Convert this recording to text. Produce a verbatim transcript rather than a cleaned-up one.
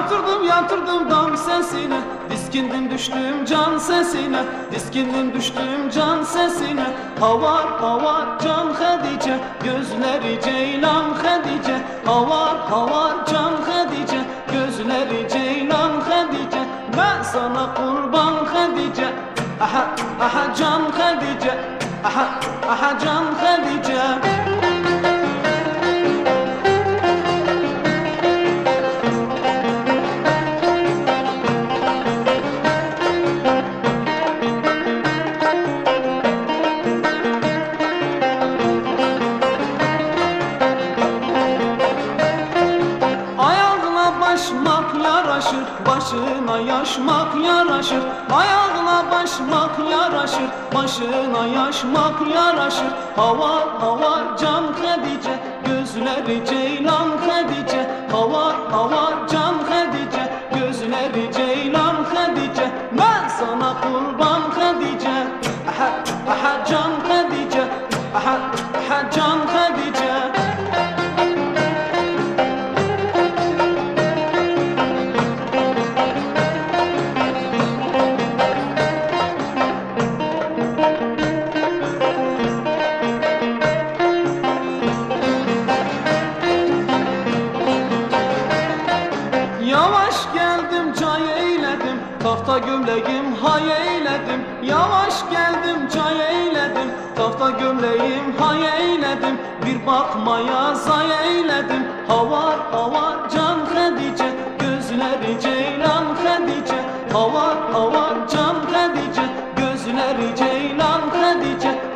Yatırdım yatırdım dam sesine, diskindim düştüm can sesine, diskindim düştüm can sesine. Havar havar can Hadice, gözleri ceylan Hadice. Havar havar can Hadice, gözleri ceylan Hadice. Ben sana kurban Hadice, aha aha can Hadice, aha aha can Hadice. Başmak yaraşır, başına yaşmak yaraşır. Ayağına başmak yaraşır, başına yaşmak yaraşır. Havar havar can Hadice, gözleri ceylan Hadice. Havar havar can Hadice, gözleri ceylan Hadice. Ben sana kurban Hadice, aha aha can Hadice, aha aha can Hadice. Yavaş geldim çay eyledim, tafta gömleğim hay eyledim. Yavaş geldim çay eyledim, tafta gömleğim hay eyledim. Bir bakmaya zay eyledim, havar havar can Hadice, gözleri ceylan Hadice. Havar havar can Hadice, gözleri ceylan Hadice.